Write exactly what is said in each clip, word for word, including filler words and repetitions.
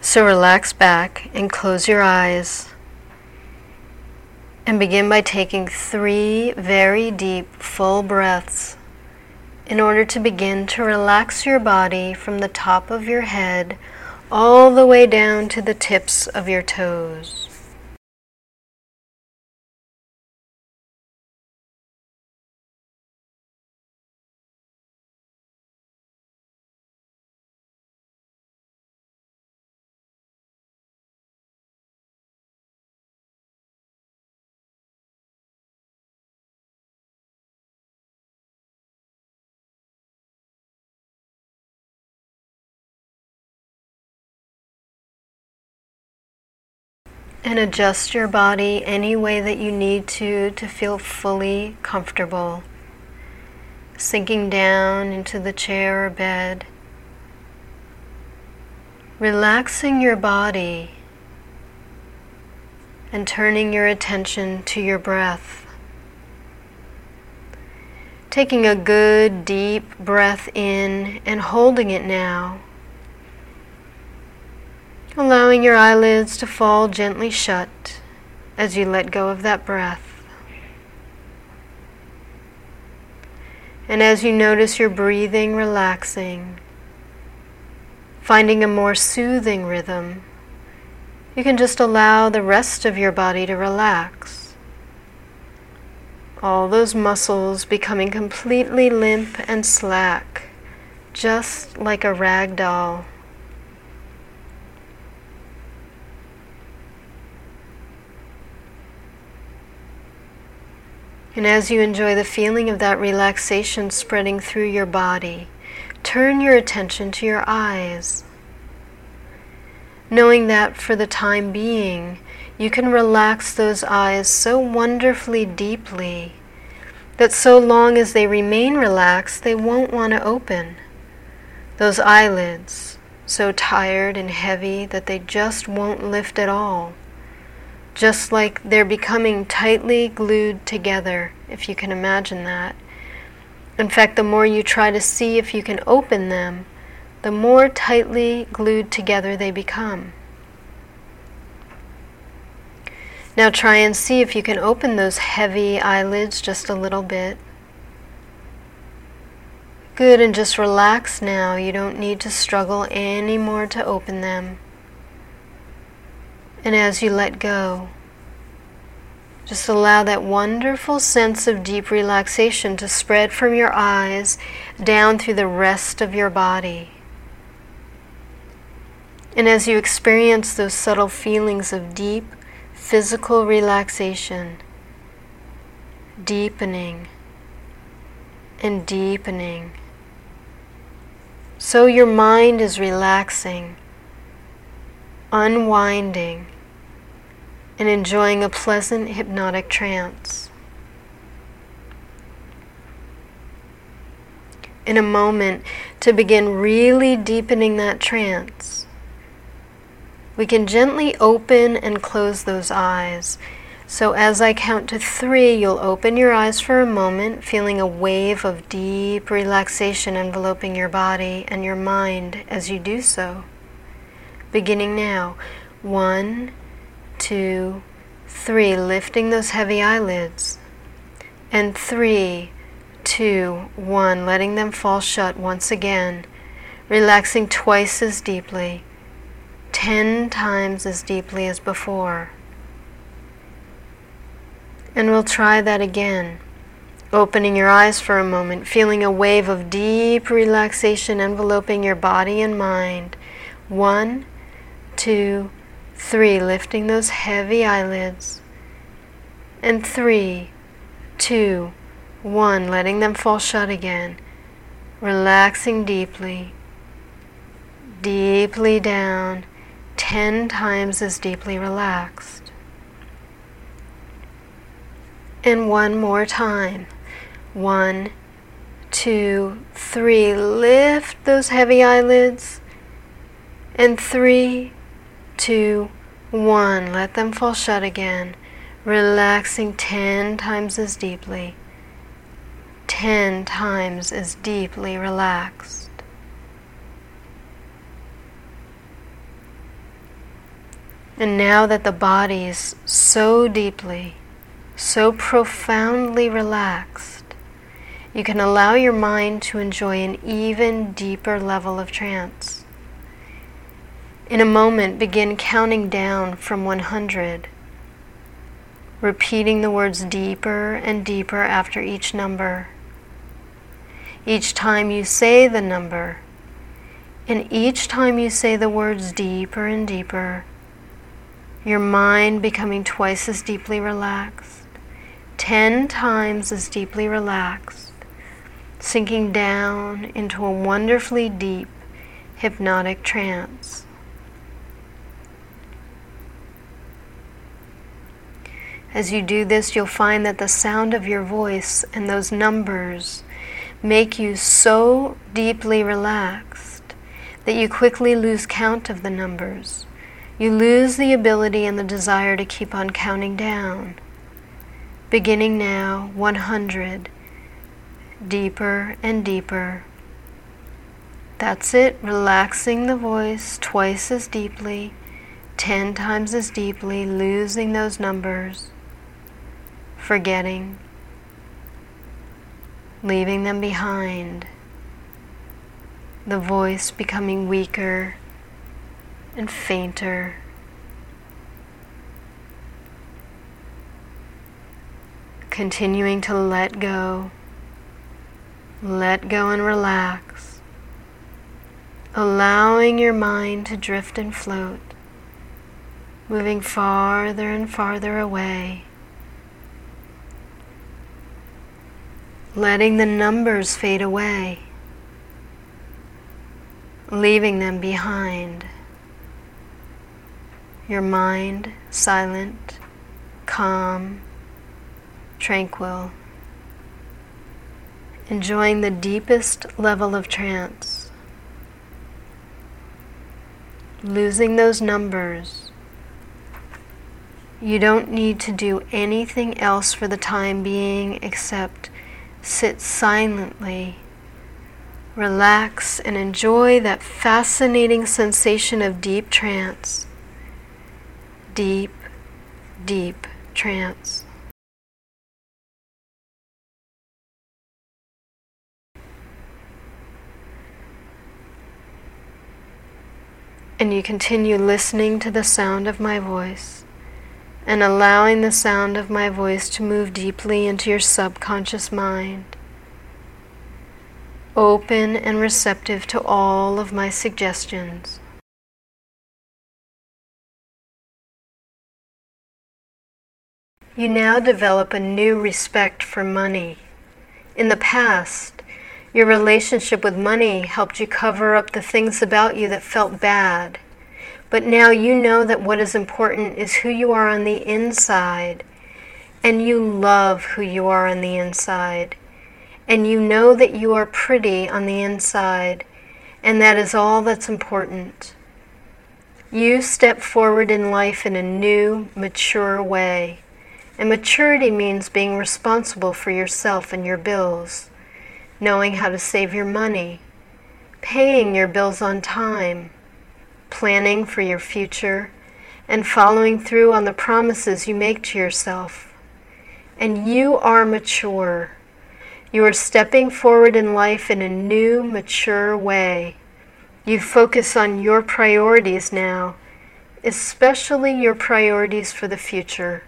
So relax back and close your eyes. And begin by taking three very deep, full breaths in order to begin to relax your body from the top of your head all the way down to the tips of your toes. And adjust your body any way that you need to to feel fully comfortable. Sinking down into the chair or bed. Relaxing your body and turning your attention to your breath. Taking a good deep breath in and holding it now. Allowing your eyelids to fall gently shut as you let go of that breath. And as you notice your breathing relaxing, finding a more soothing rhythm, you can just allow the rest of your body to relax. All those muscles becoming completely limp and slack, just like a rag doll. And as you enjoy the feeling of that relaxation spreading through your body, turn your attention to your eyes, knowing that for the time being, you can relax those eyes so wonderfully deeply that so long as they remain relaxed, they won't want to open. Those eyelids, so tired and heavy that they just won't lift at all. Just like they're becoming tightly glued together, if you can imagine that. In fact, the more you try to see if you can open them, the more tightly glued together they become. Now try and see if you can open those heavy eyelids just a little bit. Good, and just relax now. You don't need to struggle anymore to open them. And as you let go, just allow that wonderful sense of deep relaxation to spread from your eyes down through the rest of your body. And as you experience those subtle feelings of deep physical relaxation, deepening and deepening, so your mind is relaxing, unwinding, and enjoying a pleasant hypnotic trance. In a moment, to begin really deepening that trance, we can gently open and close those eyes. So as I count to three, you'll open your eyes for a moment, feeling a wave of deep relaxation enveloping your body and your mind as you do so. Beginning now. One, two, three, lifting those heavy eyelids. And three, two, one, letting them fall shut once again, relaxing twice as deeply, ten times as deeply as before. And we'll try that again. Opening your eyes for a moment, feeling a wave of deep relaxation enveloping your body and mind. One, two, three, lifting those heavy eyelids. And three, two, one, letting them fall shut again. Relaxing deeply, deeply down, ten times as deeply relaxed. And one more time. One, two, three. Lift those heavy eyelids. And three, two, one. Let them fall shut again. Relaxing ten times as deeply. Ten times as deeply relaxed. And now that the body is so deeply, so profoundly relaxed, you can allow your mind to enjoy an even deeper level of trance. In a moment, begin counting down from one hundred, repeating the words deeper and deeper after each number. Each time you say the number, and each time you say the words deeper and deeper, your mind becoming twice as deeply relaxed, ten times as deeply relaxed, sinking down into a wonderfully deep hypnotic trance. As you do this, you'll find that the sound of your voice and those numbers make you so deeply relaxed that you quickly lose count of the numbers. You lose the ability and the desire to keep on counting down. Beginning now, one hundred, deeper and deeper. That's it, relaxing the voice twice as deeply, ten times as deeply, losing those numbers, forgetting, leaving them behind, the voice becoming weaker and fainter. Continuing to let go, let go and relax, allowing your mind to drift and float, moving farther and farther away, letting the numbers fade away, leaving them behind. Your mind silent, calm, tranquil, enjoying the deepest level of trance, losing those numbers. You don't need to do anything else for the time being except sit silently, relax, and enjoy that fascinating sensation of deep trance. Deep, deep trance. And you continue listening to the sound of my voice and allowing the sound of my voice to move deeply into your subconscious mind, open and receptive to all of my suggestions. You now develop a new respect for money. In the past, your relationship with money helped you cover up the things about you that felt bad. But now you know that what is important is who you are on the inside, and you love who you are on the inside, and you know that you are pretty on the inside, and that is all that's important. You step forward in life in a new, mature way, and maturity means being responsible for yourself and your bills, knowing how to save your money, paying your bills on time, planning for your future, and following through on the promises you make to yourself. And you are mature. You are stepping forward in life in a new, mature way. You focus on your priorities now, especially your priorities for the future.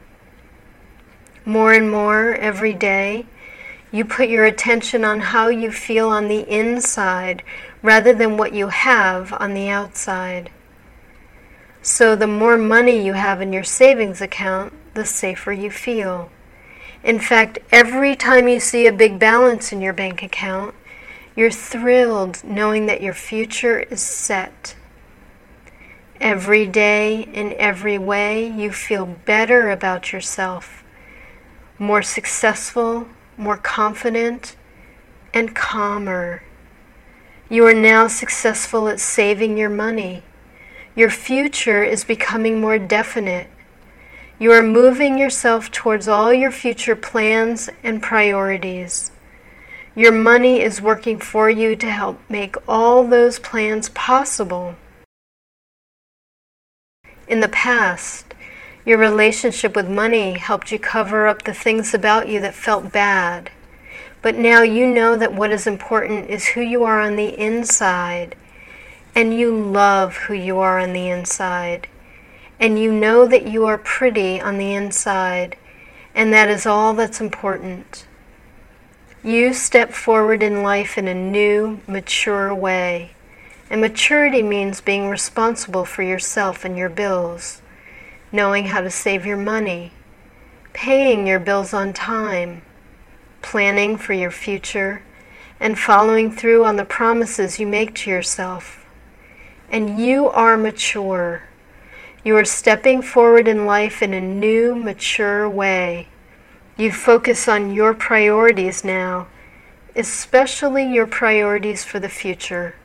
More and more every day, you put your attention on how you feel on the inside rather than what you have on the outside. So the more money you have in your savings account, the safer you feel. In fact, every time you see a big balance in your bank account, you're thrilled knowing that your future is set. Every day, in every way, you feel better about yourself, more successful, more confident, and calmer. You are now successful at saving your money. Your future is becoming more definite. You are moving yourself towards all your future plans and priorities. Your money is working for you to help make all those plans possible. In the past, your relationship with money helped you cover up the things about you that felt bad. But now you know that what is important is who you are on the inside, and you love who you are on the inside. And you know that you are pretty on the inside, and that is all that's important. You step forward in life in a new, mature way. And maturity means being responsible for yourself and your bills, knowing how to save your money, paying your bills on time, planning for your future, and following through on the promises you make to yourself. And you are mature. You are stepping forward in life in a new, mature way. You focus on your priorities now, especially your priorities for the future.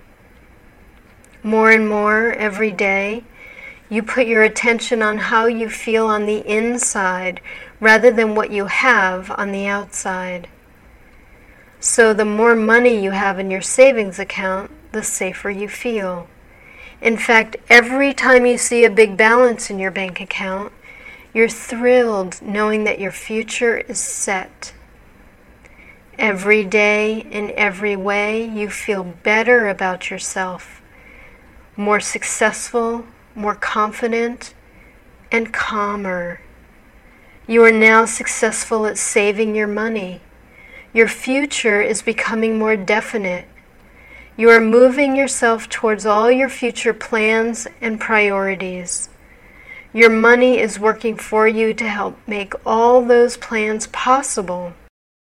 More and more every day, you put your attention on how you feel on the inside rather than what you have on the outside. So the more money you have in your savings account, the safer you feel. In fact, every time you see a big balance in your bank account, you're thrilled knowing that your future is set. Every day, in every way, you feel better about yourself, more successful, more confident, and calmer. You are now successful at saving your money. Your future is becoming more definite. You are moving yourself towards all your future plans and priorities. Your money is working for you to help make all those plans possible.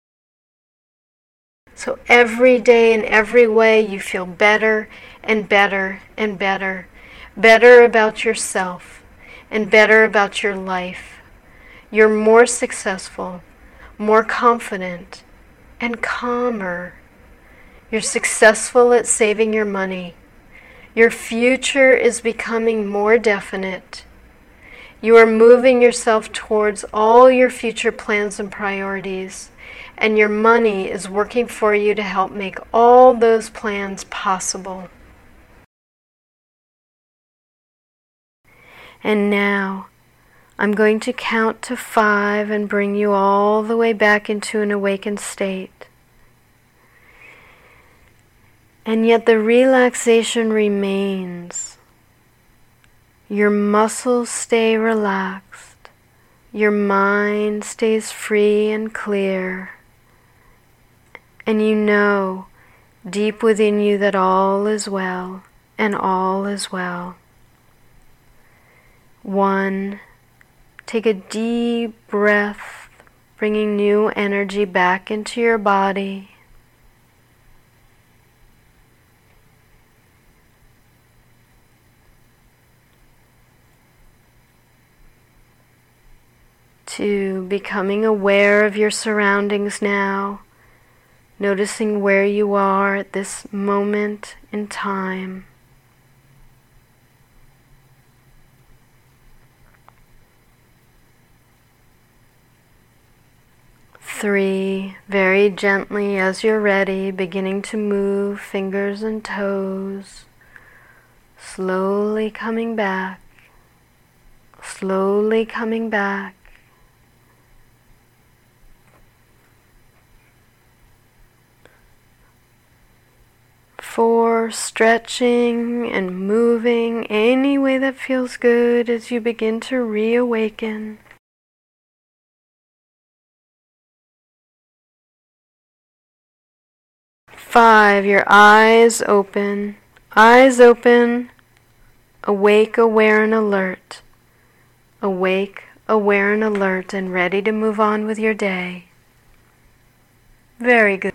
So every day in every way you feel better and better and better. Better about yourself and better about your life. You're more successful, more confident, and calmer. You're successful at saving your money. Your future is becoming more definite. You are moving yourself towards all your future plans and priorities, and your money is working for you to help make all those plans possible. And now, I'm going to count to five and bring you all the way back into an awakened state. And yet the relaxation remains. Your muscles stay relaxed. Your mind stays free and clear. And you know deep within you that all is well, and all is well. One, take a deep breath, bringing new energy back into your body. Two, becoming aware of your surroundings now, noticing where you are at this moment in time. Three, very gently as you're ready, beginning to move fingers and toes, slowly coming back, slowly coming back. Four, stretching and moving any way that feels good as you begin to reawaken. Five, your eyes open, eyes open, awake, aware, and alert. Awake, aware, and alert, and ready to move on with your day. Very good.